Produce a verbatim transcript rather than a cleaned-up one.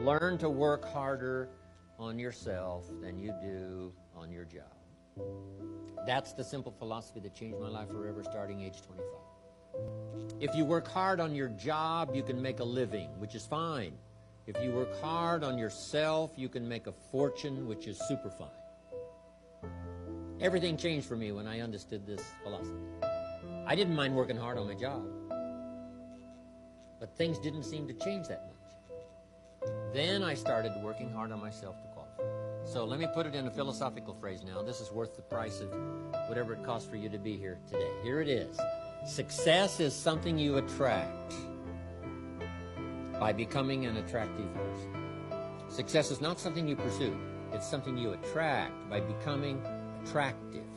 learn to work harder on yourself than you do on your job. That's the simple philosophy that changed my life forever starting age twenty-five. If you work hard on your job, you can make a living, which is fine. If you work hard on yourself, you can make a fortune, which is super fine. Everything changed for me when I understood this philosophy. I didn't mind working hard on my job, but things didn't seem to change that much. Then I started working hard on myself to qualify. So let me put it in a philosophical phrase now. This is worth the price of whatever it costs for you to be here today. Here it is. Success is something you attract by becoming an attractive person. Success is not something you pursue. It's something you attract by becoming attractive.